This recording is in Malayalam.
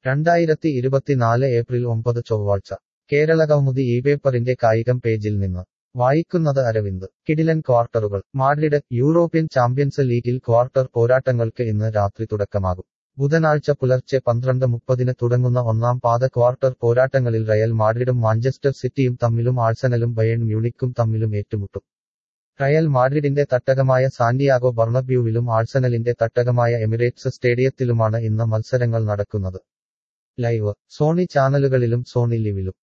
2024 ഏപ്രിൽ 9 ചൊവ്വാഴ്ച കേരളകൗമുദി ഈ പേപ്പറിന്റെ കായികം പേജിൽ നിന്ന് വായിക്കുന്നത് അരവിന്ദ്. കിടിലൻ ക്വാർട്ടറുകൾ. മാഡ്രിഡ്. യൂറോപ്യൻ ചാമ്പ്യൻസ് ലീഗിൽ ക്വാർട്ടർ പോരാട്ടങ്ങൾക്ക് ഇന്ന് രാത്രി തുടക്കമാകും. ബുധനാഴ്ച പുലർച്ചെ 12:30 തുടങ്ങുന്ന ഒന്നാം പാദ ക്വാർട്ടർ പോരാട്ടങ്ങളിൽ റയൽ മാഡ്രിഡും മാഞ്ചസ്റ്റർ സിറ്റിയും തമ്മിലും ആഴ്സണലും ബയേൺ മ്യൂണിക്കും തമ്മിലും ഏറ്റുമുട്ടും. റയൽ മാഡ്രിഡിന്റെ തട്ടകമായ സാന്റിയാഗോ ബർണബ്യൂവിലും ആഴ്സണലിന്റെ തട്ടകമായ എമിറേറ്റ്സ് സ്റ്റേഡിയത്തിലുമാണ് ഇന്ന് മത്സരങ്ങൾ നടക്കുന്നത്. ലൈവ്. സോണി ചാനലുകളിലും സോണി ലിവിലും